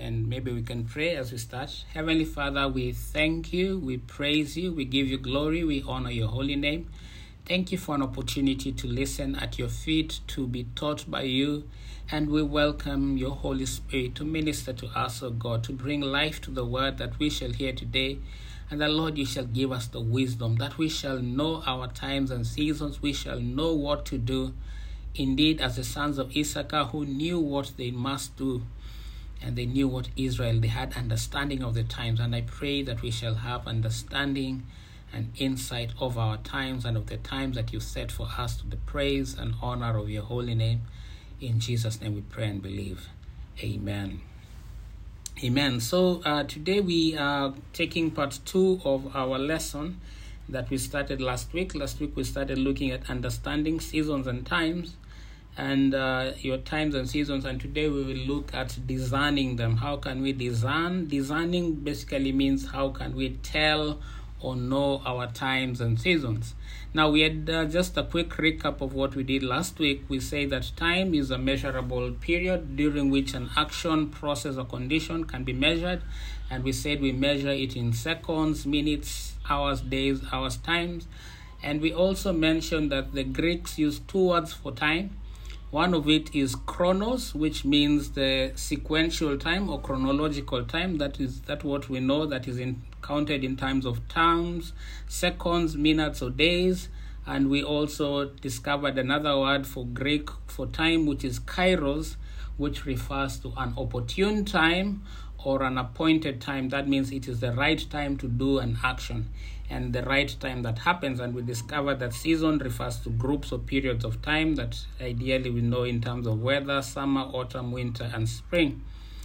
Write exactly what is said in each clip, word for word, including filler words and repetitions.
And maybe we can pray as we start. Heavenly Father, we thank you, we praise you, we give you glory, we honor your holy name. Thank you for an opportunity to listen at your feet, to be taught by you, and we welcome your Holy Spirit to minister to us, O God, to bring life to the word that we shall hear today. And that, Lord, you shall give us the wisdom, that we shall know our times and seasons, we shall know what to do. Indeed, as the sons of Issachar who knew what they must do, and they knew what Israel, they had understanding of the times. And I pray that we shall have understanding and insight of our times and of the times that you set for us, to the praise and honor of your holy name. In Jesus' name we pray and believe. Amen. Amen. So uh, today we are taking part two of our lesson that we started last week. Last week we started looking at understanding seasons and times, and uh, your times and seasons, and today we will look at discerning them. How can we discern? Discerning basically means how can we tell or know our times and seasons. Now we had uh, just a quick recap of what we did last week. We say that time is a measurable period during which an action, process, or condition can be measured, and we said we measure it in seconds, minutes, hours, days, hours, times. And we also mentioned that the Greeks used two words for time. One of it is chronos, which means the sequential time or chronological time. That is that what we know, that is in, counted in terms of terms, seconds, minutes, or days. And we also discovered another word for Greek for time, which is kairos, which refers to an opportune time or an appointed time. That means it is the right time to do an action and the right time that happens. And we discovered that season refers to groups or periods of time that ideally we know in terms of weather, summer, autumn, winter, and spring.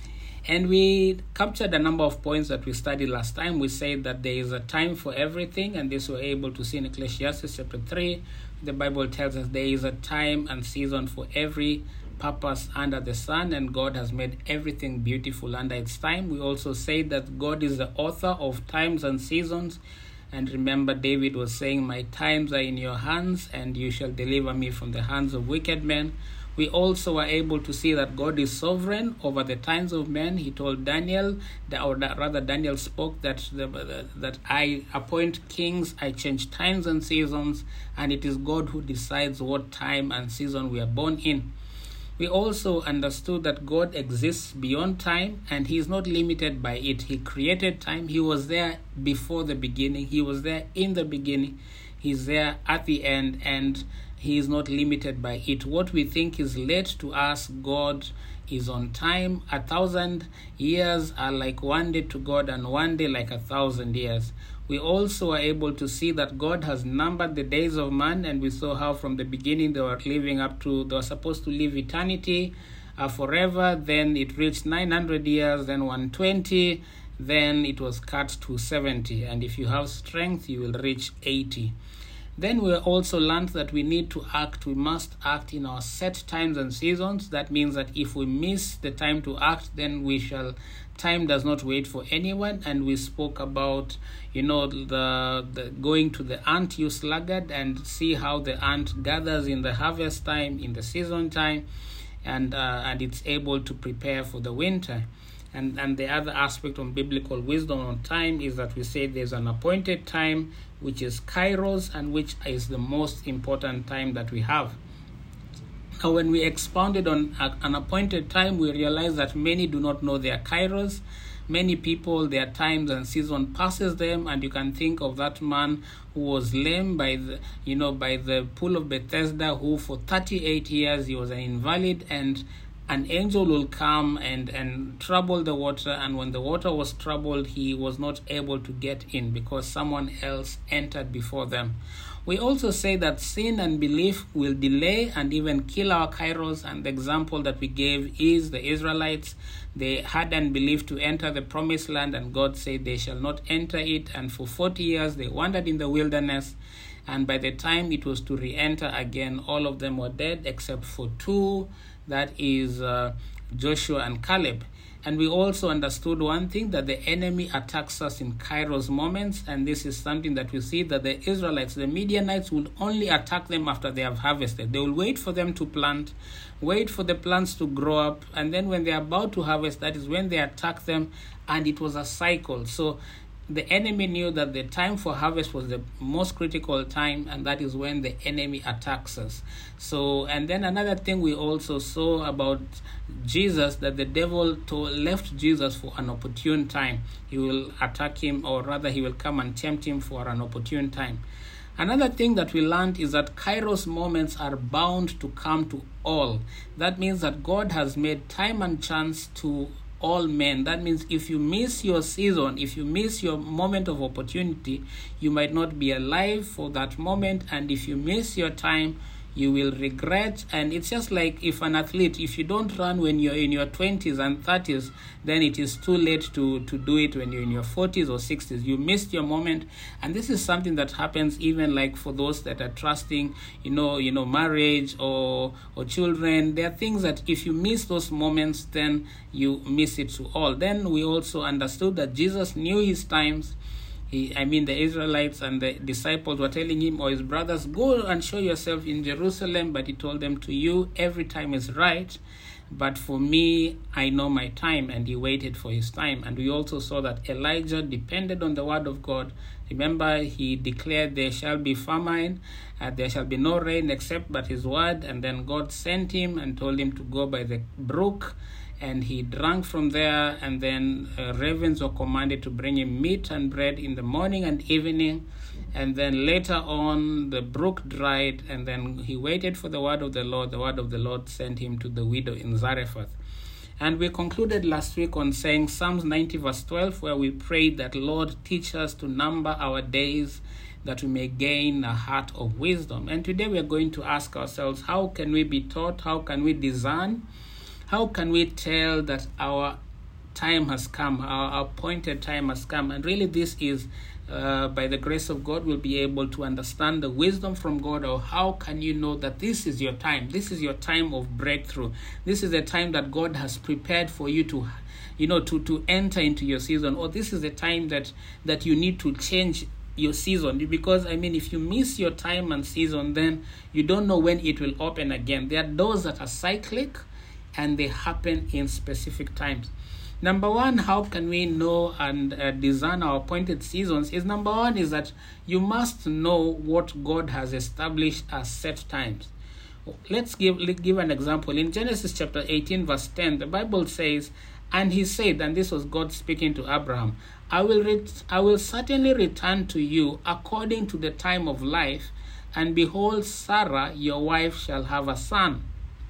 And we captured a number of points that we studied last time. We said that there is a time for everything, and this we're able to see in Ecclesiastes chapter three. The Bible tells us there is a time and season for every purpose under the sun, and God has made everything beautiful under its time. We also say that God is the author of times and seasons. And remember, David was saying, my times are in your hands, and you shall deliver me from the hands of wicked men. We also were able to see that God is sovereign over the times of men. He told Daniel, or rather Daniel spoke that the, that I appoint kings, I change times and seasons, and it is God who decides what time and season we are born in. We also understood that God exists beyond time, and he is not limited by it. He created time. He was there before the beginning. He was there in the beginning. He's there at the end, and he is not limited by it. What we think is late to us, God is on time. A thousand years are like one day to God, and one day like a thousand years. We also are able to see that God has numbered the days of man, and we saw how from the beginning they were living up to, they were supposed to live eternity uh, forever. Then it reached nine hundred years, then one hundred twenty, then it was cut to seventy. And if you have strength, you will reach eighty. Then we also learned that we need to act. We must act in our set times and seasons. That means that if we miss the time to act, then we shall, time does not wait for anyone. And we spoke about, you know, the, the going to the ant, you sluggard, and see how the ant gathers in the harvest time, in the season time, and uh, and it's able to prepare for the winter. And and the other aspect of biblical wisdom on time is that we say there's an appointed time, which is kairos, and which is the most important time that we have. Now, when we expounded on a, an appointed time, we realized that many do not know their kairos. Many people, their times and season passes them, and you can think of that man who was lame by the, you know, by the pool of Bethesda, who for thirty-eight years he was an invalid, and an angel will come and, and trouble the water, and when the water was troubled, he was not able to get in because someone else entered before them. We also say that sin and belief will delay and even kill our kairos, and the example that we gave is the Israelites. They had unbelief to enter the promised land, and God said they shall not enter it, and for forty years they wandered in the wilderness, and by the time it was to re-enter again, all of them were dead except for two, that is uh, Joshua and Caleb. And we also understood one thing, that the enemy attacks us in Kairos moments. And this is something that we see, that the Israelites, the Midianites, will only attack them after they have harvested. They will wait for them to plant, wait for the plants to grow up. And then when they are about to harvest, that is when they attack them. And it was a cycle. So the enemy knew that the time for harvest was the most critical time, and that is when the enemy attacks us. So, and then another thing we also saw about Jesus, that the devil to, left Jesus for an opportune time. He will attack him, or rather he will come and tempt him for an opportune time. Another thing that we learned is that Kairos moments are bound to come to all. That means that God has made time and chance to all men. That means if you miss your season, if you miss your moment of opportunity, you might not be alive for that moment. And if you miss your time, you will regret. And it's just like if an athlete, if you don't run when you're in your twenties and thirties, then it is too late to, to do it when you're in your forties or sixties. You missed your moment. And this is something that happens even like for those that are trusting, you know, you know, marriage or or children. There are things that if you miss those moments, then you miss it to all. Then we also understood that Jesus knew his times. He, I mean, the Israelites and the disciples were telling him or his brothers, go and show yourself in Jerusalem. But he told them, to you, every time is right. But for me, I know my time. And he waited for his time. And we also saw that Elijah depended on the word of God. Remember, he declared there shall be famine. Uh, there shall be no rain except but his word. And then God sent him and told him to go by the brook. And he drank from there, and then uh, ravens were commanded to bring him meat and bread in the morning and evening. And then later on, the brook dried, and then he waited for the word of the Lord. The word of the Lord sent him to the widow in Zarephath. And we concluded last week on saying Psalms ninety verse twelve, where we prayed that, Lord, teach us to number our days, that we may gain a heart of wisdom. And today we are going to ask ourselves, how can we be taught? How can we discern? How can we tell that our time has come, our appointed time has come? And really this is, uh, by the grace of God, we'll be able to understand the wisdom from God. Or how can you know that this is your time? This is your time of breakthrough. This is the time that God has prepared for you to, you know, to, to enter into your season. Or this is the time that, that you need to change your season. Because, I mean, if you miss your time and season, then you don't know when it will open again. There are doors that are cyclic, and they happen in specific times. Number one, how can we know and uh, discern our appointed seasons? Is number one is that you must know what God has established as set times. Let's give let's give an example. In Genesis chapter eighteen, verse ten, the Bible says, and he said, and this was God speaking to Abraham, I will ret- I will certainly return to you according to the time of life, and behold, Sarah, your wife, shall have a son.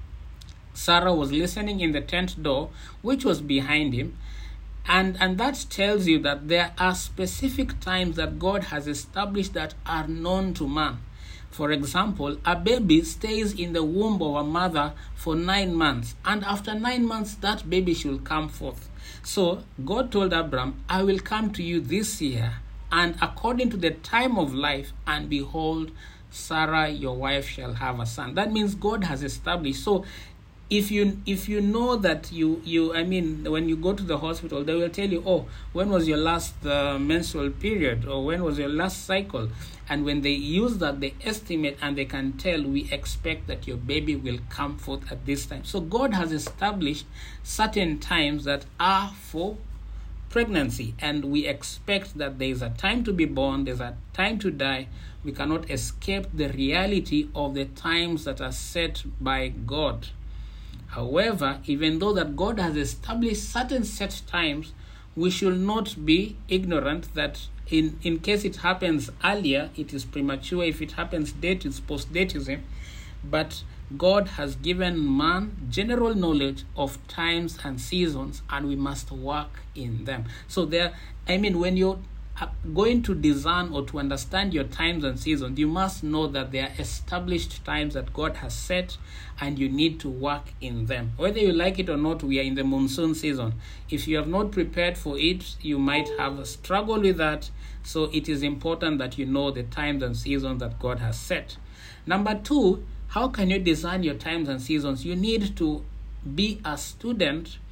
Sarah was listening in the tent door, which was behind him. And, and that tells you that there are specific times that God has established that are known to man. For example, a baby stays in the womb of a mother for nine months. And after nine months, that baby should come forth. So God told Abraham, I will come to you this year, and according to the time of life, and behold, Sarah, your wife, shall have a son. That means God has established. So If you if you know that you, you I mean, when you go to the hospital, they will tell you, oh, when was your last uh, menstrual period, or when was your last cycle? And when they use that, they estimate and they can tell, we expect that your baby will come forth at this time. So God has established certain times that are for pregnancy, and we expect that there is a time to be born, there's a time to die. We cannot escape the reality of the times that are set by God. However, even though that God has established certain set times, we should not be ignorant that in, in case it happens earlier, it is premature. If it happens late, it's post-datism. But God has given man general knowledge of times and seasons, and we must work in them. So there, I mean, when you're going to discern or to understand your times and seasons, you must know that they are established times that God has set, and you need to work in them. Whether you like it or not, we are in the monsoon season. If you have not prepared for it, you might have a struggle with that. So it is important that you know the times and seasons that God has set. Number two, how can you discern your times and seasons? You need to be a student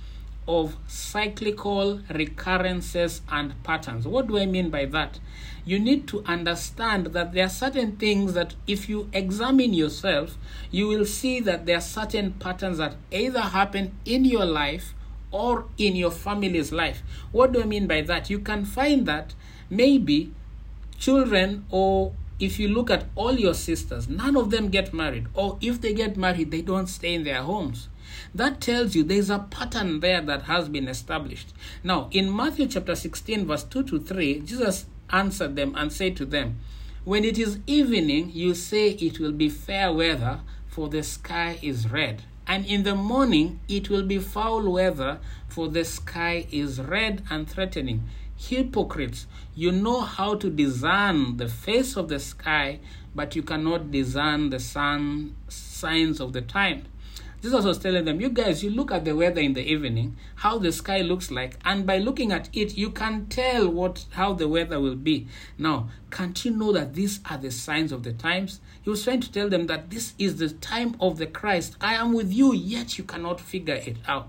of cyclical recurrences and patterns. What do I mean by that? You need to understand that there are certain things that if you examine yourself, you will see that there are certain patterns that either happen in your life or in your family's life. What do I mean by that? You can find that maybe children, or if you look at all your sisters, none of them get married, or if they get married, they don't stay in their homes. That tells you there's a pattern there that has been established. Now, in Matthew chapter sixteen, verse two to three, Jesus answered them and said to them, "When it is evening, you say it will be fair weather, for the sky is red. And in the morning, it will be foul weather, for the sky is red and threatening. Hypocrites, you know how to discern the face of the sky, but you cannot discern the sun signs of the time." Jesus was telling them, you guys, you look at the weather in the evening, how the sky looks like, and by looking at it, you can tell what how the weather will be. Now, can't you know that these are the signs of the times? He was trying to tell them that this is the time of the Christ. I am with you, yet you cannot figure it out.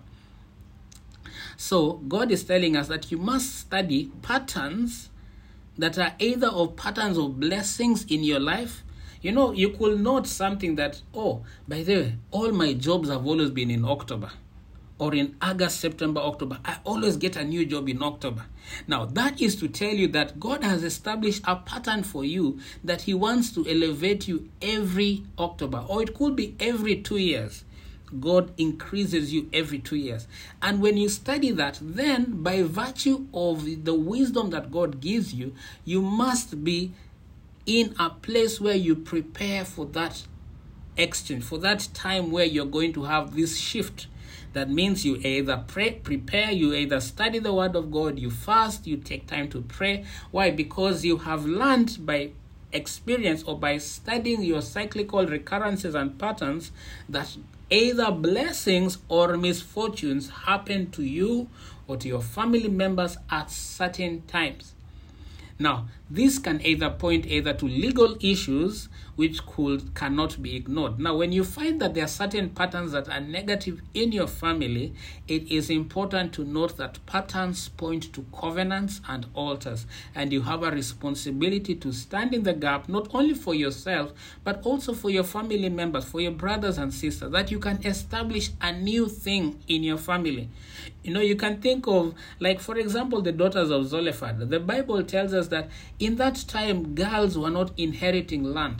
So God is telling us that you must study patterns that are either of patterns of blessings in your life. You know, you could note something that, oh, by the way, all my jobs have always been in October, or in August, September, October. I always get a new job in October. Now, that is to tell you that God has established a pattern for you that he wants to elevate you every October, or it could be every two years. God increases you every two years. And when you study that, then by virtue of the wisdom that God gives you, you must be in a place where you prepare for that exchange, for that time where you're going to have this shift. That means you either pray, prepare, you either study the word of God, you fast, you take time to pray. Why? Because you have learned by experience or by studying your cyclical recurrences and patterns that either blessings or misfortunes happen to you or to your family members at certain times. Now, this can either point either to legal issues which could cannot be ignored. Now, when you find that there are certain patterns that are negative in your family, it is important to note that patterns point to covenants and altars, and you have a responsibility to stand in the gap, not only for yourself, but also for your family members, for your brothers and sisters, that you can establish a new thing in your family. You know, you can think of, like, for example, the daughters of Zelophehad. The Bible tells us that in that time, girls were not inheriting land.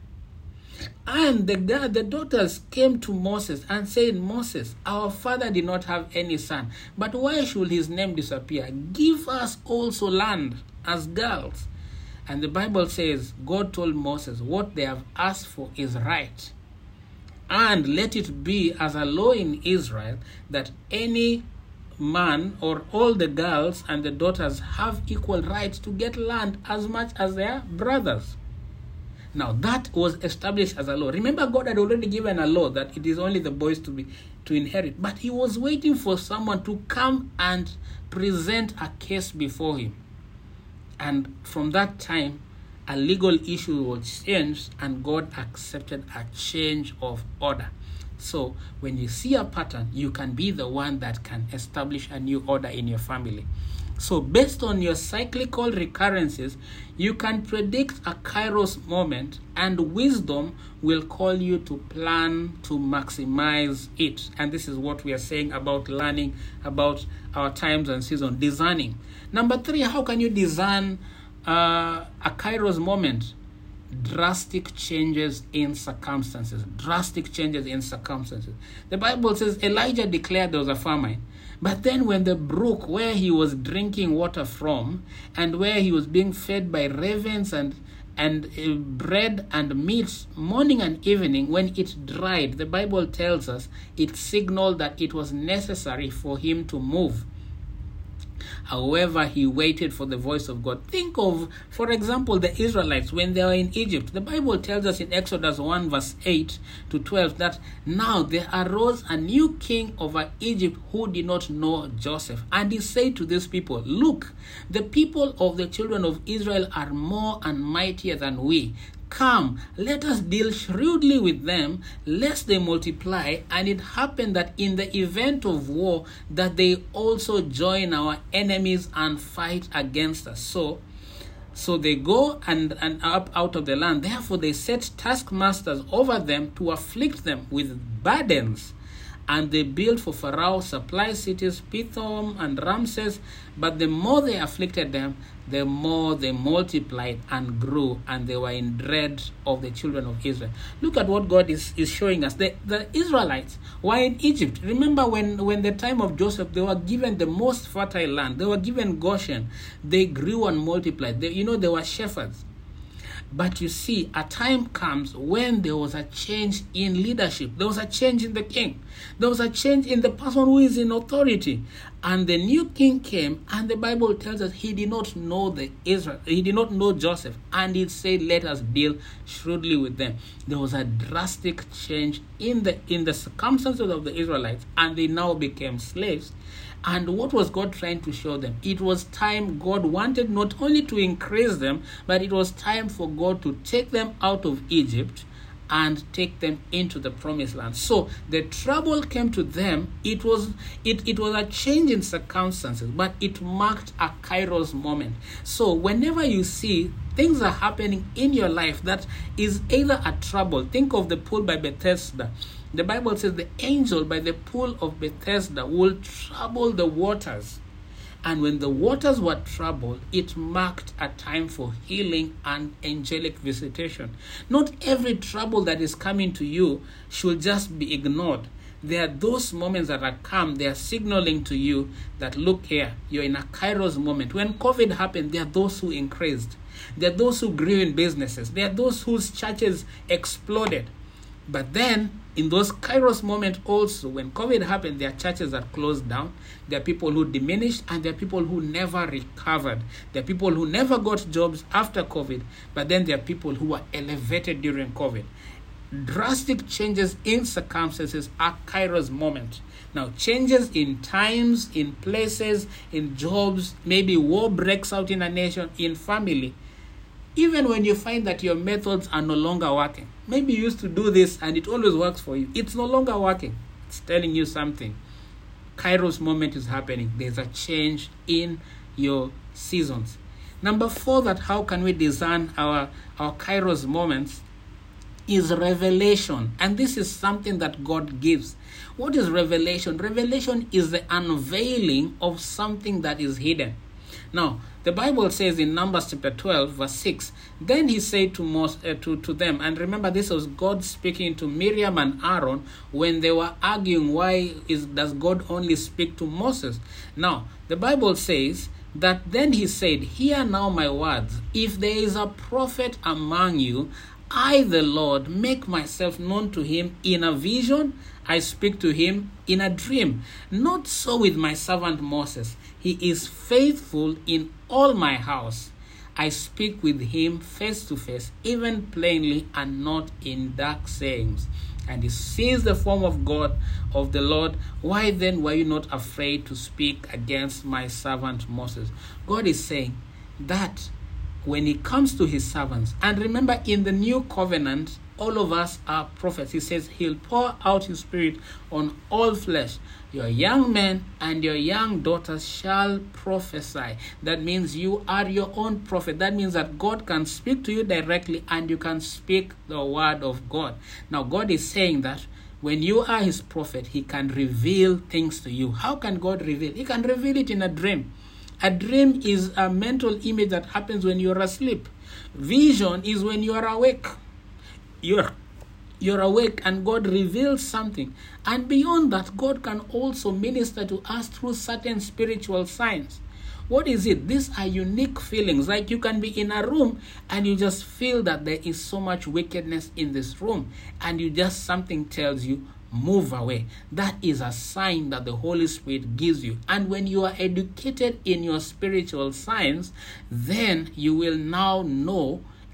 And the, the daughters came to Moses and said, Moses, our father did not have any son, but why should his name disappear? Give us also land as girls. And the Bible says, God told Moses, what they have asked for is right. And let it be as a law in Israel that any man or all the girls and the daughters have equal rights to get land as much as their brothers. Now, that was established as a law. Remember, God had already given a law that it is only the boys to be to inherit. But he was waiting for someone to come and present a case before him. And from that time, a legal issue was changed, and God accepted a change of order. So, when you see a pattern, you can be the one that can establish a new order in your family. So, based on your cyclical recurrences, you can predict a kairos moment, and wisdom will call you to plan to maximize it. And this is what we are saying about learning about our times and seasons, discerning. Number three, how can you discern uh, a kairos moment? Drastic changes in circumstances. Drastic changes in circumstances. The Bible says Elijah declared there was a famine. But then when the brook where he was drinking water from, and where he was being fed by ravens and and uh, bread and meat morning and evening, when it dried, the Bible tells us it signaled that it was necessary for him to move. However, he waited for the voice of God. Think of, for example, the Israelites when they were in Egypt. The Bible tells us in Exodus one verse eight to twelve that now there arose a new king over Egypt who did not know Joseph. And he said to these people, look, the people of the children of Israel are more and mightier than we. Come, let us deal shrewdly with them, lest they multiply. And it happened that in the event of war, that they also join our enemies and fight against us. So, so they go and, and up out of the land. Therefore, they set taskmasters over them to afflict them with burdens. And they built for Pharaoh supply cities, Pithom and Ramses. But the more they afflicted them, the more they multiplied and grew, and they were in dread of the children of Israel. Look at what God is, is showing us. The, the Israelites were in Egypt. Remember when, when the time of Joseph, they were given the most fertile land. They were given Goshen. They grew and multiplied. They, you know, they were shepherds. But you see, a time comes when there was a change in leadership. There was a change in the king. There was a change in the person who is in authority. And the new king came, and the Bible tells us he did not know the Israel. He did not know Joseph. And it said, let us deal shrewdly with them. There was a drastic change in the in the circumstances of the Israelites, and they now became slaves. And what was God trying to show them? It was time God wanted not only to increase them, but it was time for God to take them out of Egypt and take them into the promised land. So the trouble came to them. It was it, it was a change in circumstances, but it marked a Kairos moment. So whenever you see things are happening in your life that is either a trouble, think of the pool by Bethesda. The Bible says the angel by the pool of Bethesda will trouble the waters. And when the waters were troubled, it marked a time for healing and angelic visitation. Not every trouble that is coming to you should just be ignored. There are those moments that are come, they are signaling to you that, look here, you're in a Kairos moment. When COVID happened, there are those who increased. There are those who grew in businesses. There are those whose churches exploded. But then, in those Kairos moments also, when COVID happened, there are churches that closed down. There are people who diminished, and there are people who never recovered. There are people who never got jobs after COVID, but then there are people who were elevated during COVID. Drastic changes in circumstances are Kairos moments. Now, changes in times, in places, in jobs, maybe war breaks out in a nation, in family. Even when you find that your methods are no longer working, maybe you used to do this and it always works for you. It's no longer working. It's telling you something. Kairos moment is happening. There's a change in your seasons. Number four, that how can we discern our, our Kairos moments is revelation. And this is something that God gives. What is revelation? Revelation is the unveiling of something that is hidden. Now, the Bible says in Numbers chapter twelve, verse six, then he said to, Moses, uh, to, to them, and remember this was God speaking to Miriam and Aaron when they were arguing, why is does God only speak to Moses? Now, the Bible says that then he said, hear now my words. If there is a prophet among you, I, the Lord, make myself known to him in a vision. I speak to him in a dream. Not so with my servant Moses. He is faithful in all my house. I speak with him face to face, even plainly, and not in dark sayings. And he sees the form of God, of the Lord. Why then were you not afraid to speak against my servant Moses? God is saying that when he comes to his servants, and remember in the new covenant, all of us are prophets. He says he'll pour out his spirit on all flesh. Your young men and your young daughters shall prophesy. That means you are your own prophet. That means that God can speak to you directly and you can speak the word of God. Now God is saying that when you are his prophet, he can reveal things to you. How can God reveal? He can reveal it in a dream. A dream is a mental image that happens when you're asleep. Vision is when you are awake. You're, you're awake and God reveals something. And beyond that, God can also minister to us through certain spiritual signs. What is it? These are unique feelings. Like you can be in a room and you just feel that there is so much wickedness in this room. And you just, something tells you, move away. That is a sign that the Holy Spirit gives you. And when you are educated in your spiritual science, then you will now know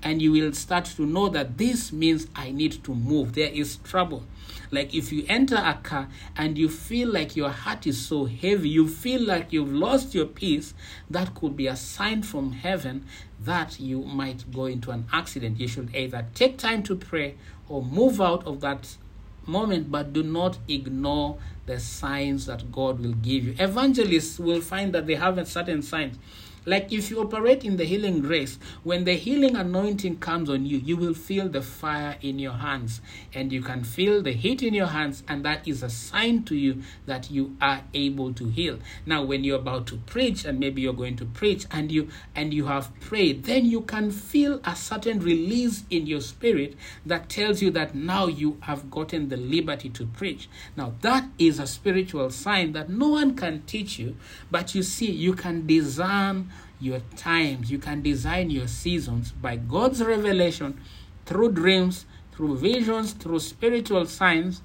and you will start to know that this means I need to move. There is trouble. Like if you enter a car and you feel like your heart is so heavy, you feel like you've lost your peace, that could be a sign from heaven that you might go into an accident. You should either take time to pray or move out of that moment, but do not ignore the signs that God will give you. Evangelists will find that they have certain signs. Like if you operate in the healing grace, when the healing anointing comes on you, you will feel the fire in your hands, and you can feel the heat in your hands, and that is a sign to you that you are able to heal. Now, when you're about to preach, and maybe you're going to preach, and you and you have prayed, then you can feel a certain release in your spirit that tells you that now you have gotten the liberty to preach. Now, that is a spiritual sign that no one can teach you, but you see, you can discern your times, you can design your seasons by God's revelation through dreams, through visions, through spiritual signs.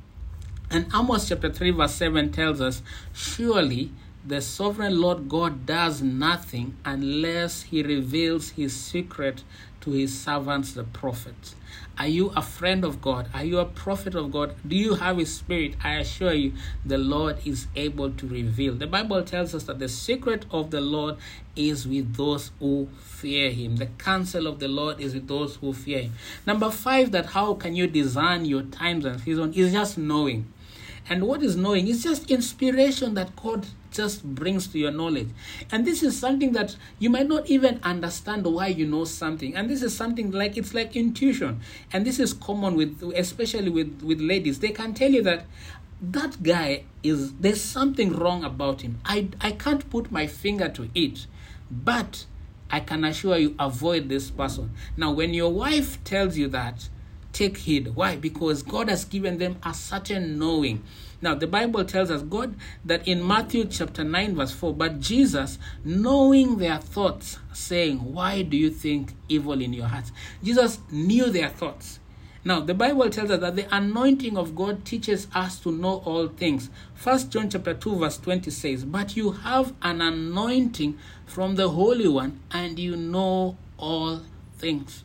And Amos chapter three verse seven tells us, surely the sovereign Lord God does nothing unless he reveals his secret to his servants, the prophets. Are you a friend of God? Are you a prophet of God? Do you have his spirit? I assure you, the Lord is able to reveal. The Bible tells us that the secret of the Lord is with those who fear him. The counsel of the Lord is with those who fear him. Number five, that how can you discern your times and seasons, is just knowing. And what is knowing? It's just inspiration that God just brings to your knowledge. And this is something that you might not even understand why you know something. And this is something like, it's like intuition. And this is common with, especially with, with ladies. They can tell you that that guy is, there's something wrong about him. I, I can't put my finger to it, but I can assure you, avoid this person. Now, when your wife tells you that, take heed. Why? Because God has given them a certain knowing. Now, the Bible tells us God that in Matthew chapter nine verse four, but Jesus, knowing their thoughts, saying, why do you think evil in your hearts? Jesus knew their thoughts. Now, the Bible tells us that the anointing of God teaches us to know all things. First John chapter two verse twenty says, but you have an anointing from the Holy One, and you know all things.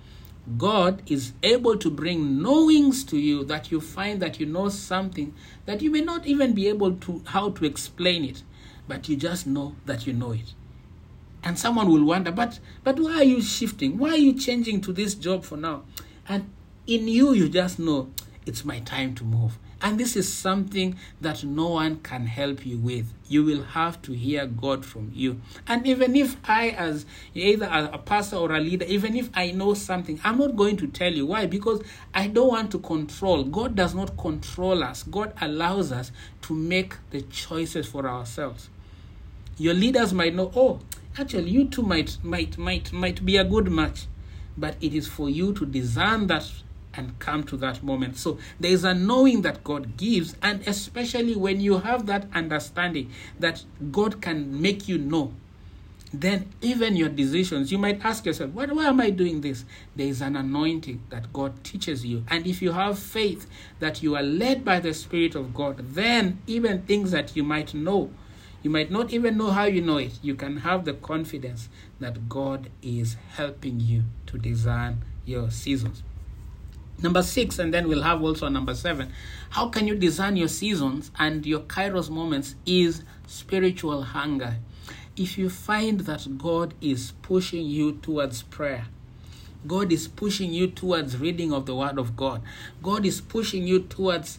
God is able to bring knowings to you that you find that you know something that you may not even be able to how to explain it, but you just know that you know it. And someone will wonder, but but why are you shifting? Why are you changing to this job for now? And in you, you just know it's my time to move. And this is something that no one can help you with. You will have to hear God from you. And even if I, as either a pastor or a leader, even if I know something, I'm not going to tell you. Why? Because I don't want to control. God does not control us. God allows us to make the choices for ourselves. Your leaders might know, oh, actually, you two might might might might be a good match. But it is for you to discern that and come to that moment. So there is a knowing that God gives, and especially when you have that understanding that God can make you know, then even your decisions, you might ask yourself, why, why am I doing this? There is an anointing that God teaches you. And if you have faith that you are led by the Spirit of God, then even things that you might know, you might not even know how you know it, you can have the confidence that God is helping you to discern your seasons. Number six, and then we'll have also number seven. How can you discern your seasons and your kairos moments is spiritual hunger. If you find that God is pushing you towards prayer, God is pushing you towards reading of the Word of God, God is pushing you towards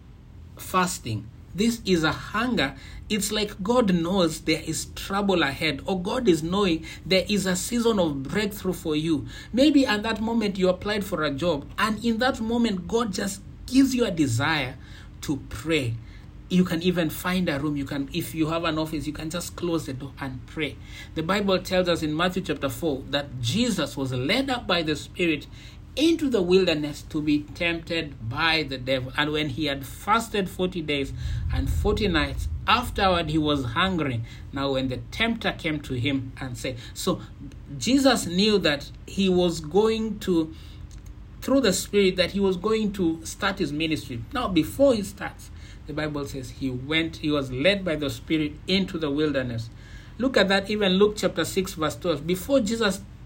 fasting, this is a hunger. It's like God knows there is trouble ahead, or God is knowing there is a season of breakthrough for you. Maybe at that moment you applied for a job, and in that moment God just gives you a desire to pray. You can even find a room. You can, if you have an office, you can just close the door and pray. The Bible tells us in Matthew chapter four that Jesus was led up by the Spirit into the wilderness to be tempted by the devil. And when he had fasted forty days and forty nights, afterward he was hungry. Now when the tempter came to him and said, so Jesus knew that he was going to, through the Spirit, that he was going to start his ministry. Now before he starts, the Bible says he went, he was led by the Spirit into the wilderness. Look at that, even Luke chapter six verse twelve. Before Jesus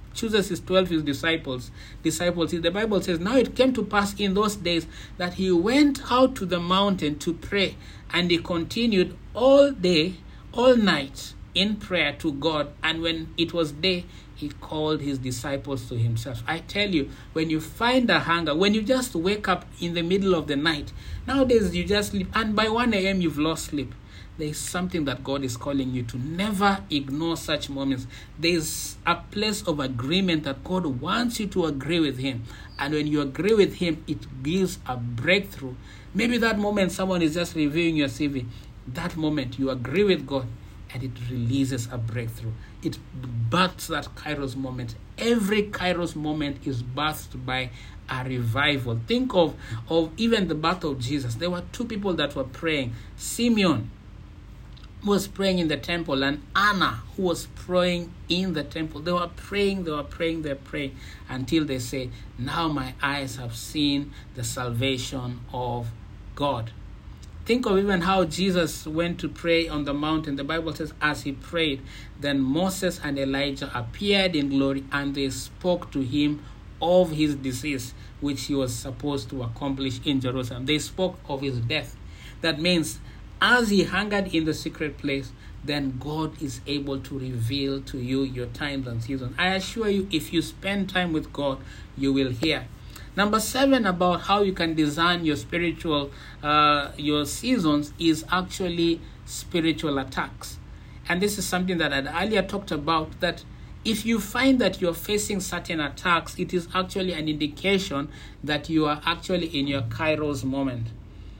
chooses his twelve his disciples. Disciples. The Bible says, now it came to pass in those days that he went out to the mountain to pray, and he continued all day, all night in prayer to God. And when it was day, he called his disciples to himself. I tell you, when you find a hunger, when you just wake up in the middle of the night, nowadays you just sleep, and by one a.m. you've lost sleep. There is something that God is calling you to. Never ignore such moments. There is a place of agreement that God wants you to agree with him. And when you agree with him, it gives a breakthrough. Maybe that moment someone is just reviewing your C V. That moment you agree with God, and it releases a breakthrough. It births that Kairos moment. Every Kairos moment is birthed by a revival. Think of, of even the birth of Jesus. There were two people that were praying. Simeon was praying in the temple, and Anna, who was praying in the temple. They were praying, they were praying, they were praying, until they say, now my eyes have seen the salvation of God. Think of even how Jesus went to pray on the mountain. The Bible says, as he prayed, then Moses and Elijah appeared in glory, and they spoke to him of his disease, which he was supposed to accomplish in Jerusalem. They spoke of his death. That means, as he hungered in the secret place, then God is able to reveal to you your times and seasons. I assure you, if you spend time with God, you will hear. Number seven, about how you can design your spiritual, uh, your seasons, is actually spiritual attacks. And this is something that I earlier talked about, that if you find that you're facing certain attacks, it is actually an indication that you are actually in your Kairos moment.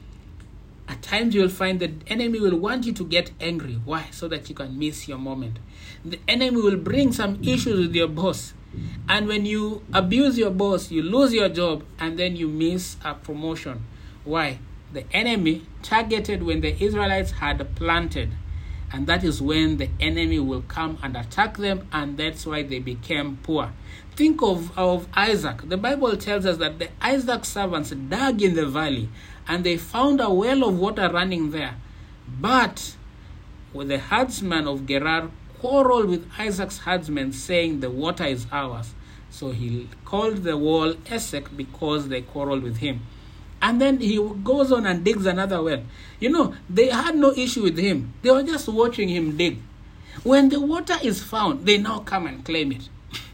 At times you will find the enemy will want you to get angry. Why? So that you can miss your moment. The enemy will bring some issues with your boss. And when you abuse your boss, you lose your job, and then you miss a promotion. Why? The enemy targeted when the Israelites had planted. And that is when the enemy will come and attack them, and that's why they became poor. Think of, of Isaac. The Bible tells us that the Isaac servants dug in the valley, and they found a well of water running there. But with the herdsman of Gerar quarreled with Isaac's herdsmen, saying, the water is ours. So he called the well Esek, because they quarreled with him. And then he goes on and digs another well. You know, they had no issue with him. They were just watching him dig. When the water is found, they now come and claim it.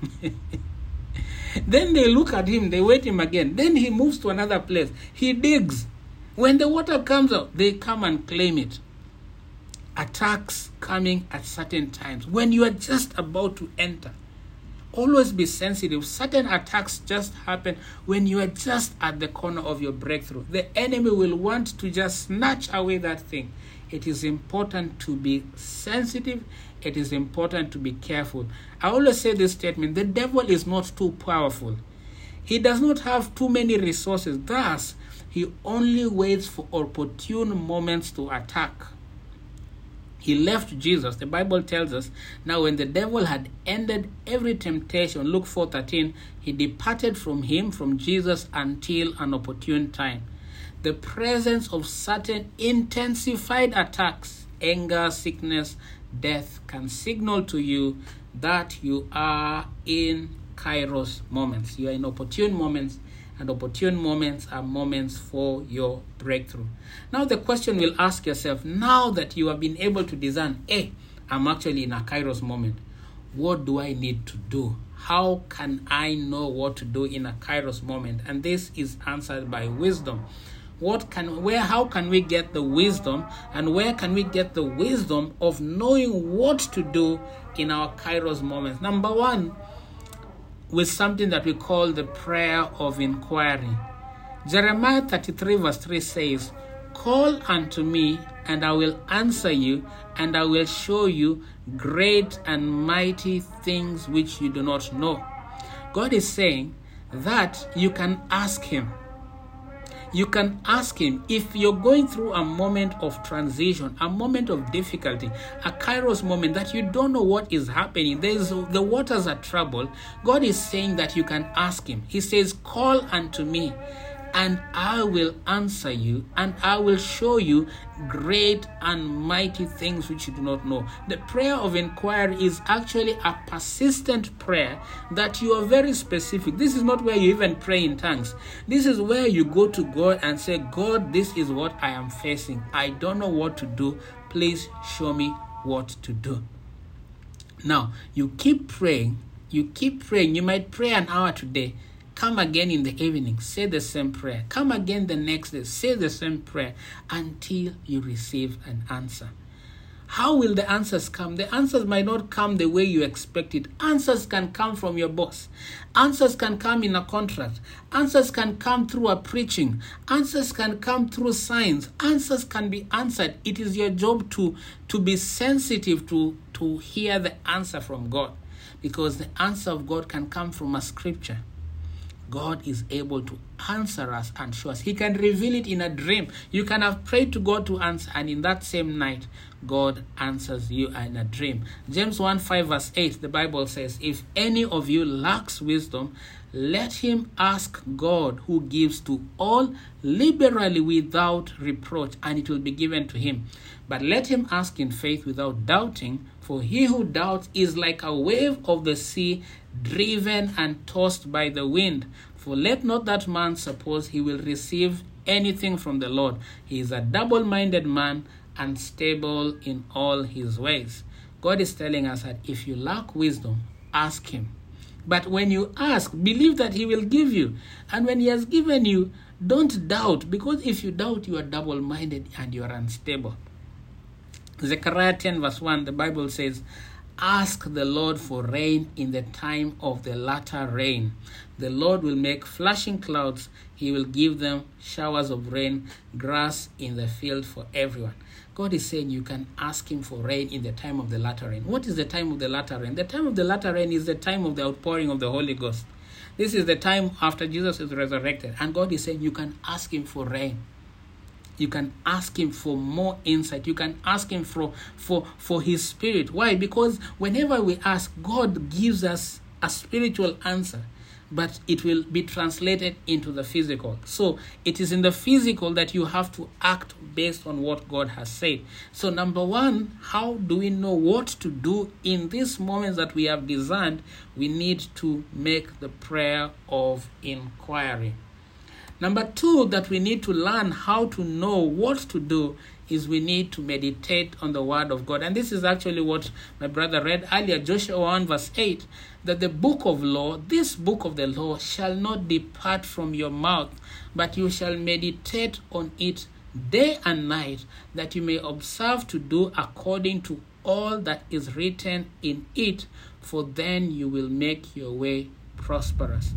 Then they look at him, they wait him again. Then he moves to another place. He digs. When the water comes out, they come and claim it. Attacks coming at certain times. When you are just about to enter, always be sensitive. Certain attacks just happen when you are just at the corner of your breakthrough. The enemy will want to just snatch away that thing. It is important to be sensitive. It is important to be careful. I always say this statement: the devil is not too powerful. He does not have too many resources. Thus, he only waits for opportune moments to attack. He left Jesus. The Bible tells us, now when the devil had ended every temptation, Luke four thirteen, he departed from him, from Jesus, until an opportune time. The presence of certain intensified attacks, anger, sickness, death, can signal to you that you are in Kairos moments. You are in opportune moments, and opportune moments are moments for your breakthrough. Now the question will ask yourself, now that you have been able to discern, hey, I'm actually in a Kairos moment, what do I need to do? How can I know what to do in a Kairos moment? And this is answered by wisdom. What can, where, how can we get the wisdom, and where can we get the wisdom of knowing what to do in our Kairos moments? Number one, with something that we call the prayer of inquiry. Jeremiah thirty-three verse three says, call unto me, and I will answer you, and I will show you great and mighty things which you do not know. God is saying that you can ask him. You can ask him. If you're going through a moment of transition, a moment of difficulty, a Kairos moment that you don't know what is happening, there's the waters are troubled, God is saying that you can ask him. He says, call unto me. and I will answer you, and I will show you great and mighty things which you do not know. The prayer of inquiry is actually a persistent prayer that you are very specific. This is not where you even pray in tongues. This is where you go to God and say, God, this is what I am facing. I don't know what to do. Please show me what to do. Now, you keep praying. You keep praying. You might pray an hour today. Come again in the evening. Say the same prayer. Come again the next day. Say the same prayer until you receive an answer. How will the answers come? The answers might not come the way you expect it. Answers can come from your boss. Answers can come in a contract. Answers can come through a preaching. Answers can come through signs. Answers can be answered. It is your job to, to be sensitive to, to hear the answer from God, because the answer of God can come from a scripture. God is able to answer us and show us. He can reveal it in a dream. You can have prayed to God to answer, and in that same night, God answers you in a dream. James one five verse eight, the Bible says, if any of you lacks wisdom, let him ask God, who gives to all liberally without reproach, and it will be given to him. But let him ask in faith without doubting, for he who doubts is like a wave of the sea, driven and tossed by the wind. For let not that man suppose he will receive anything from the Lord. He is a double-minded man, unstable in all his ways. God is telling us that if you lack wisdom, ask him. But when you ask, believe that he will give you. And when he has given you, don't doubt, because if you doubt, you are double-minded and you are unstable. Zechariah ten verse one, the Bible says, ask the Lord for rain in the time of the latter rain. The Lord will make flashing clouds. He will give them showers of rain, grass in the field for everyone. God is saying you can ask him for rain in the time of the latter rain. What is the time of the latter rain? The time of the latter rain is the time of the outpouring of the Holy Ghost. This is the time after Jesus is resurrected. And God is saying you can ask him for rain. You can ask him for more insight. You can ask him for, for, for his spirit. Why? Because whenever we ask, God gives us a spiritual answer, but it will be translated into the physical. So it is in the physical that you have to act based on what God has said. So number one, how do we know what to do in these moments that we have discerned? We need to make the prayer of inquiry. Number two, that we need to learn how to know what to do is we need to meditate on the word of God. And this is actually what my brother read earlier, Joshua one verse eight, that the book of law, this book of the law shall not depart from your mouth, but you shall meditate on it day and night, that you may observe to do according to all that is written in it, for then you will make your way prosperous.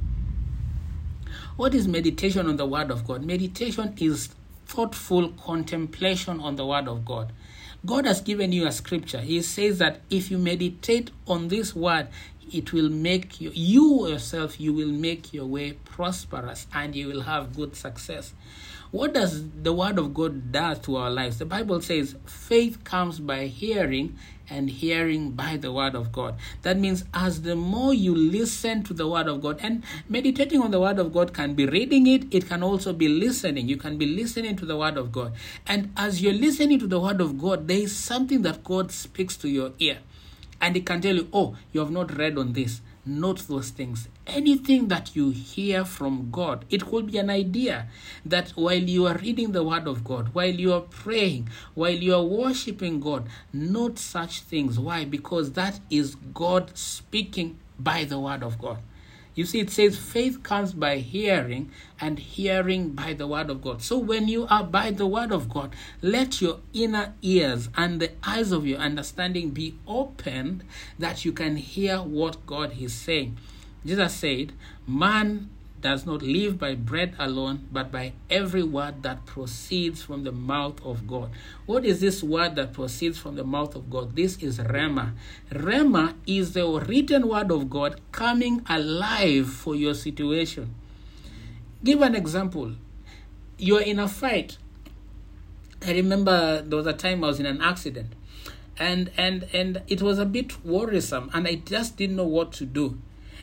What is meditation on the word of God? Meditation is thoughtful contemplation on the word of God. God has given you a scripture. He says that if you meditate on this word, it will make you, you yourself, you will make your way prosperous and you will have good success. What does the word of God do to our lives? The Bible says faith comes by hearing, and hearing by the word of God. That means as the more you listen to the word of God, and meditating on the word of God can be reading it, it can also be listening. You can be listening to the word of God. And as you're listening to the word of God, there is something that God speaks to your ear. And it can tell you, oh, you have not read on this. Note those things. Anything that you hear from God, it could be an idea that while you are reading the word of God, while you are praying, while you are worshiping God, note such things. Why? Because that is God speaking by the word of God. You see, it says faith comes by hearing, and hearing by the word of God. So when you are by the word of God, let your inner ears and the eyes of your understanding be opened, that you can hear what God is saying. Jesus said, man does not live by bread alone, but by every word that proceeds from the mouth of God. What is this word that proceeds from the mouth of God? This is Rhema. Rhema is the written word of God coming alive for your situation. Give an example. You're in a fight. I remember there was a time I was in an accident, and and and it was a bit worrisome, and I just didn't know what to do.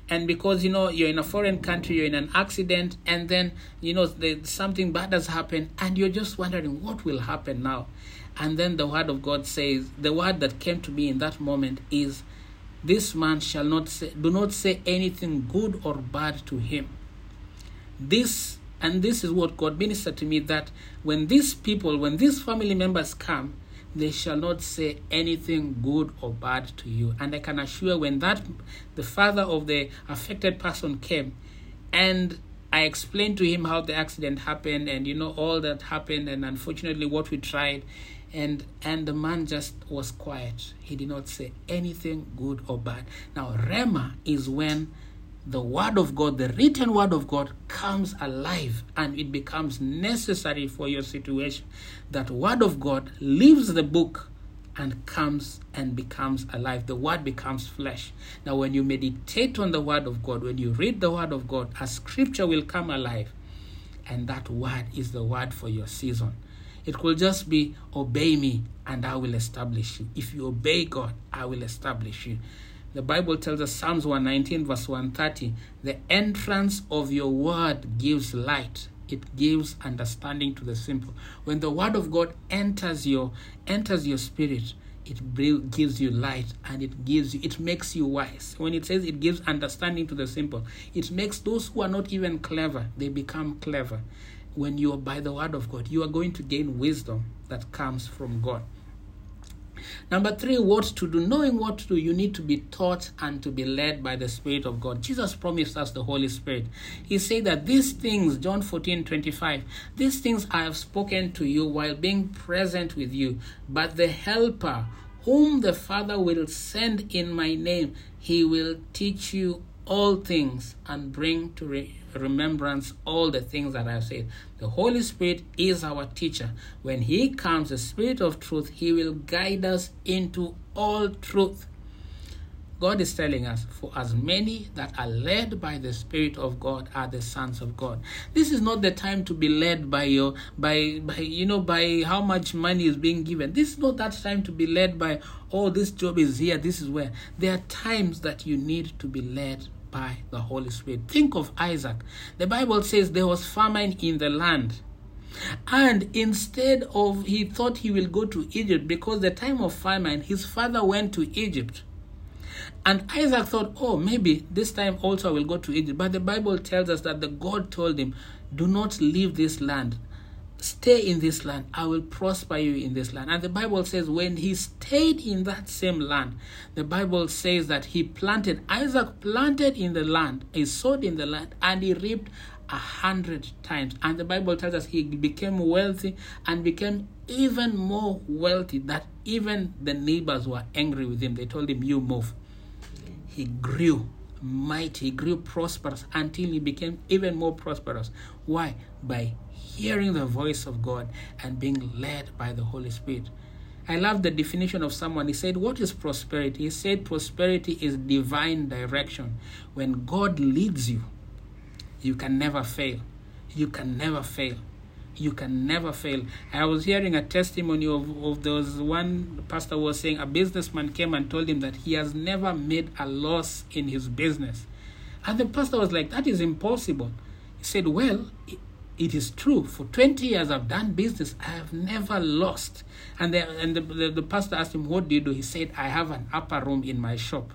And because, you know, you're in a foreign country, you're in an accident, and then, you know, the, something bad has happened, and you're just wondering what will happen now. And then the word of God says, the word that came to me in that moment is, this man shall not say, do not say anything good or bad to him. This, and this is what God ministered to me, that when these people, when these family members come, they shall not say anything good or bad to you. And I can assure, when that, the father of the affected person came, and I explained to him how the accident happened, and, you know, all that happened, and unfortunately what we tried, and and the man just was quiet. He did not say anything good or bad. Now, Rhema is when the word of God, the written word of God, comes alive and it becomes necessary for your situation. That word of God leaves the book and comes and becomes alive. The word becomes flesh. Now, when you meditate on the word of God, when you read the word of God, a scripture will come alive, and that word is the word for your season. It will just be, obey me and I will establish you. If you obey God, I will establish you. The Bible tells us, Psalms one nineteen verse one thirty, the entrance of your word gives light. It gives understanding to the simple. When the word of God enters your enters your spirit, it gives you light, and it gives you, it makes you wise. When it says it gives understanding to the simple, it makes those who are not even clever, they become clever. When you are by the word of God, you are going to gain wisdom that comes from God. Number three, what to do. Knowing what to do, you need to be taught and to be led by the Spirit of God. Jesus promised us the Holy Spirit. He said that these things, John fourteen twenty-five, these things I have spoken to you while being present with you. But the Helper, whom the Father will send in my name, he will teach you all things and bring to re- remembrance all the things that I have said. The Holy Spirit is our teacher. When he comes, the Spirit of truth, he will guide us into all truth. God is telling us, for as many that are led by the Spirit of God are the sons of God. This is not the time to be led by your, by, by you know, by how much money is being given. This is not that time to be led by, oh, this job is here, this is where. There are times that you need to be led by the Holy Spirit. Think of Isaac. The Bible says there was famine in the land. And instead of, he thought he will go to Egypt because the time of famine, his father went to Egypt. And Isaac thought, oh, maybe this time also I will go to Egypt. But the Bible tells us that the God told him, do not leave this land. Stay in this land. I will prosper you in this land. And the Bible says when he stayed in that same land, the Bible says that he planted, Isaac planted in the land, he sowed in the land, and he reaped a hundred times. And the Bible tells us he became wealthy and became even more wealthy, that even the neighbors were angry with him. They told him, you move. He grew mighty, he grew prosperous until he became even more prosperous. Why? By hearing the voice of God and being led by the Holy Spirit. I love the definition of someone. He said, what is prosperity? He said prosperity is divine direction. When God leads you, you can never fail. You can never fail. You can never fail. I was hearing a testimony of, of those one pastor was saying a businessman came and told him that he has never made a loss in his business. And the pastor was like, that is impossible. He said, well, it, it is true. For twenty years I've done business. I have never lost. And, the, and the, the, the pastor asked him, what do you do? He said, I have an upper room in my shop.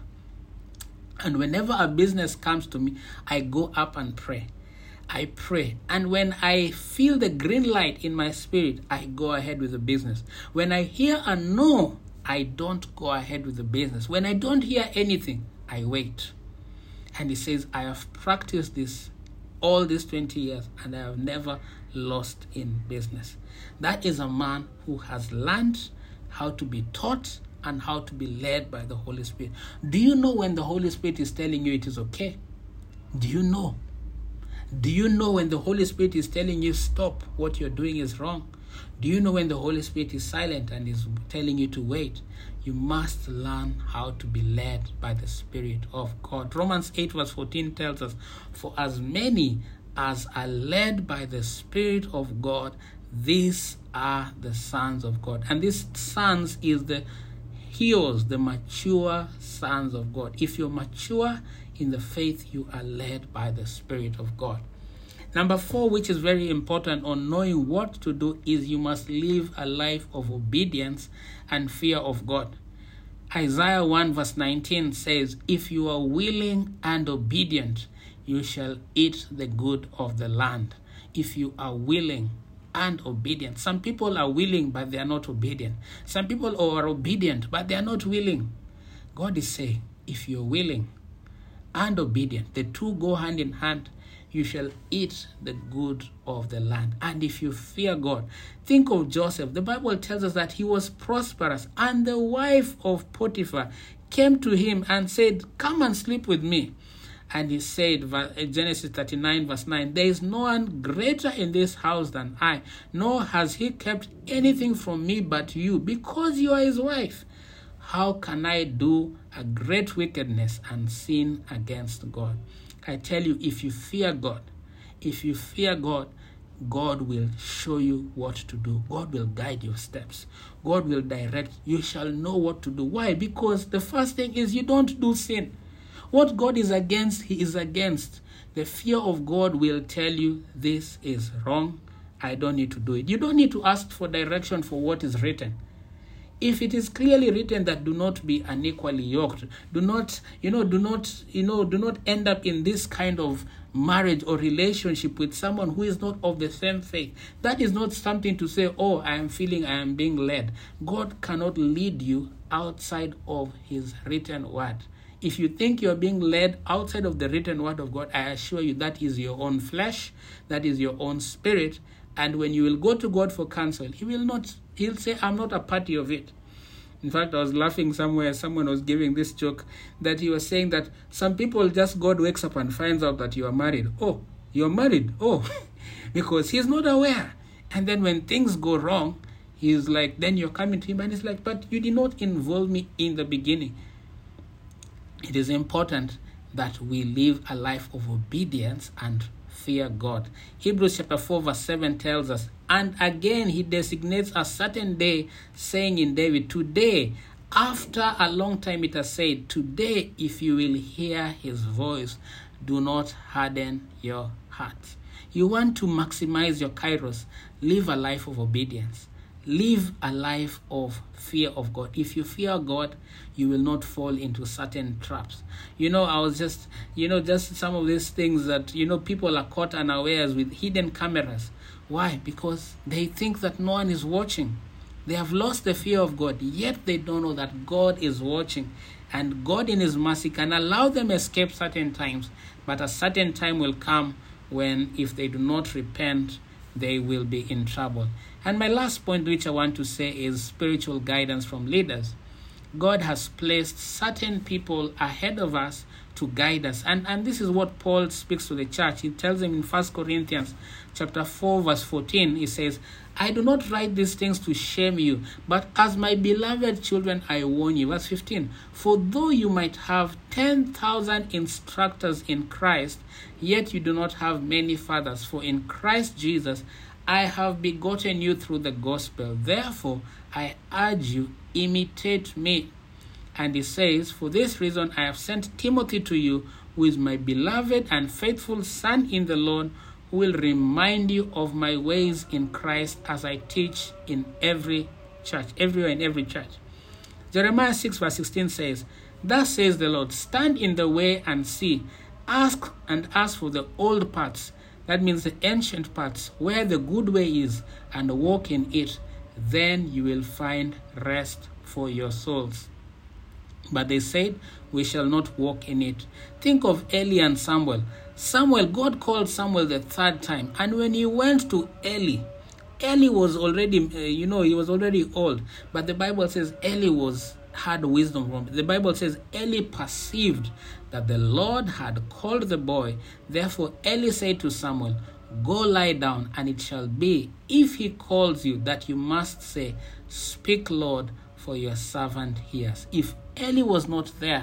And whenever a business comes to me, I go up and pray. I pray. And when I feel the green light in my spirit, I go ahead with the business. When I hear a no, I don't go ahead with the business. When I don't hear anything, I wait. And he says, I have practiced this all these twenty years and I have never lost in business. That is a man who has learned how to be taught and how to be led by the Holy Spirit. Do you know when the Holy Spirit is telling you it is okay? Do you know? Do you know when the Holy Spirit is telling you stop, what you're doing is wrong? Do you know when the Holy Spirit is silent and is telling you to wait? You must learn how to be led by the Spirit of God. Romans eight verse fourteen tells us, for as many as are led by the Spirit of God, these are the sons of God. And these sons is the heroes, the mature sons of God. If you're mature In the faith, you are led by the Spirit of God. Number four, which is very important on knowing what to do, is you must live a life of obedience and fear of God. Isaiah one verse nineteen says, if you are willing and obedient, you shall eat the good of the land. If you are willing and obedient. Some people are willing, but they are not obedient. Some people are obedient, but they are not willing. God is saying, if you're willing and obedient, the two go hand in hand, you shall eat the good of the land. And if you fear God, think of Joseph. The Bible tells us that he was prosperous, and the wife of Potiphar came to him and said, come and sleep with me. And he said, Genesis thirty-nine verse nine, there is no one greater in this house than I, nor has he kept anything from me but you, because you are his wife. How can I do a great wickedness and sin against God? I tell you, if you fear God, if you fear God, God will show you what to do. God will guide your steps. God will direct. You shall know what to do. Why? Because the first thing is you don't do sin. What God is against, he is against. The fear of God will tell you this is wrong. I don't need to do it. You don't need to ask for direction for what is written. If it is clearly written that do not be unequally yoked, do not, you know, do not, you know, do not end up in this kind of marriage or relationship with someone who is not of the same faith. That is not something to say, oh, I am feeling I am being led. God cannot lead you outside of his written word. If you think you're being led outside of the written word of God, I assure you that is your own flesh, that is your own spirit. And when you will go to God for counsel, he will not, he'll say, I'm not a party of it. In fact, I was laughing somewhere, someone was giving this joke that he was saying that some people just, God wakes up and finds out that you are married. Oh, you're married? Oh, because he's not aware. And then when things go wrong, he's like, then you're coming to him and he's like, but you did not involve me in the beginning. It is important that we live a life of obedience and fear God. Hebrews chapter four verse seven tells us, and again he designates a certain day, saying in David, today, after a long time it has said, today if you will hear his voice, do not harden your heart. You want to maximize your kairos, live a life of obedience. Live a life of fear of God. If you fear God, you will not fall into certain traps. You know, I was just, you know, just some of these things that, you know, people are caught unawares with hidden cameras. Why? Because they think that no one is watching. They have lost the fear of God, yet they don't know that God is watching. And God in his mercy can allow them escape certain times, but a certain time will come when, if they do not repent, they will be in trouble. And my last point, which I want to say, is spiritual guidance from leaders. God has placed certain people ahead of us to guide us. And, and this is what Paul speaks to the church. He tells them in First Corinthians chapter four, verse fourteen, he says, I do not write these things to shame you, but as my beloved children, I warn you. Verse fifteen, for though you might have ten thousand instructors in Christ, yet you do not have many fathers. For in Christ Jesus, I have begotten you through the gospel. Therefore, I urge you, imitate me. And he says, for this reason, I have sent Timothy to you, who is my beloved and faithful son in the Lord, who will remind you of my ways in Christ as I teach in every church, everywhere in every church. Jeremiah six verse sixteen says, thus says the Lord, stand in the way and see, ask and ask for the old paths. That means the ancient paths, where the good way is, and walk in it. Then you will find rest for your souls. But they said, we shall not walk in it. Think of Eli and Samuel. Samuel, God called Samuel the third time. And when he went to Eli, Eli was already, uh, you know, he was already old. But the Bible says Eli was had wisdom from. The Bible says Eli perceived that the Lord had called the boy. Therefore Eli said to Samuel, go lie down, and it shall be, if he calls you, that you must say, speak, Lord, for your servant hears. If Eli was not there,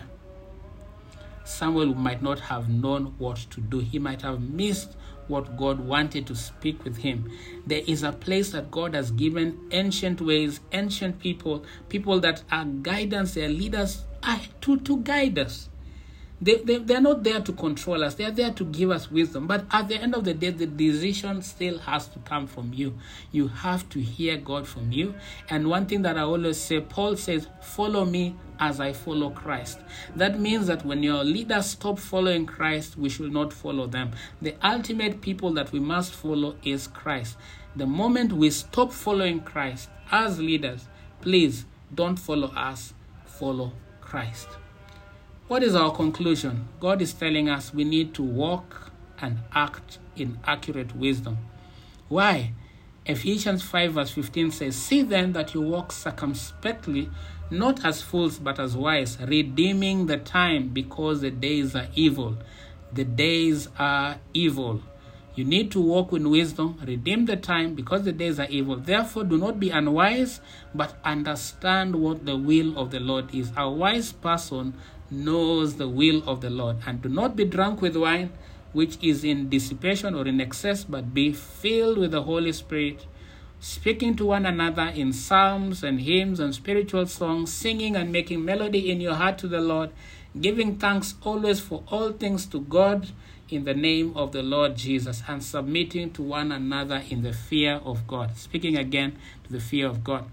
Samuel might not have known what to do. He might have missed what God wanted to speak with him. There is a place that God has given ancient ways, ancient people, people that are guidance, they are leaders, to, to guide us. They, they, they're not there to control us. They're there to give us wisdom. But at the end of the day, the decision still has to come from you. You have to hear God from you. And one thing that I always say, Paul says, follow me as I follow Christ. That means that when your leaders stop following Christ, we should not follow them. The ultimate people that we must follow is Christ. The moment we stop following Christ as leaders, please don't follow us, follow Christ. What is our conclusion? God is telling us we need to walk and act in accurate wisdom. Why? Ephesians five verse fifteen says, see then that you walk circumspectly, not as fools but as wise, redeeming the time, because the days are evil. The days are evil. You need to walk in wisdom, redeem the time, because the days are evil. Therefore, do not be unwise, but understand what the will of the Lord is. A wise person knows the will of the Lord. And do not be drunk with wine, which is in dissipation or in excess, but be filled with the Holy Spirit, speaking to one another in psalms and hymns and spiritual songs, singing and making melody in your heart to the Lord, giving thanks always for all things to God in the name of the Lord Jesus, and submitting to one another in the fear of God. Speaking again to the fear of God.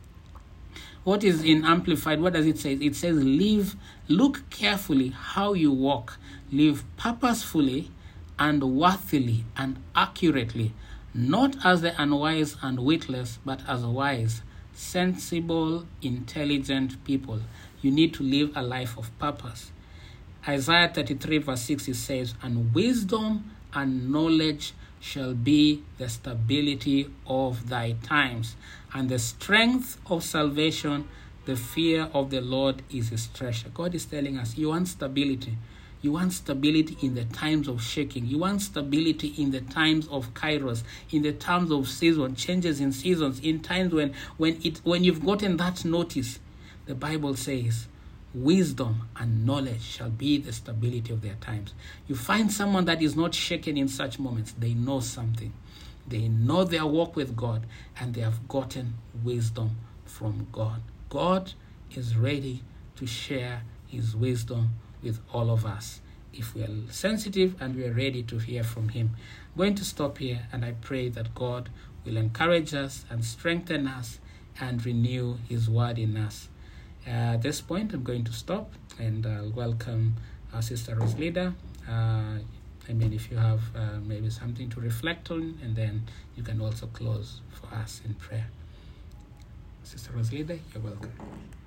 What is in Amplified? What does it say? It says, live, look carefully how you walk. Live purposefully and worthily and accurately, not as the unwise and witless, but as wise, sensible, intelligent people. You need to live a life of purpose. Isaiah thirty-three verse six, it says, and wisdom and knowledge shall be the stability of thy times, and the strength of salvation, the fear of the Lord is his treasure. God is telling us, you want stability. You want stability in the times of shaking. You want stability in the times of kairos, in the times of season, changes in seasons, in times when, when, it, when you've gotten that notice. The Bible says, wisdom and knowledge shall be the stability of their times. You find someone that is not shaken in such moments. They know something. They know their walk with God, and they have gotten wisdom from God. God is ready to share his wisdom with all of us if we are sensitive and we are ready to hear from him. I'm going to stop here, and I pray that God will encourage us and strengthen us and renew his word in us. Uh, at this point, I'm going to stop, and I'll welcome our sister Roslida. Uh, I mean, if you have uh, maybe something to reflect on, and then you can also close for us in prayer. Sister Roslida, you're welcome.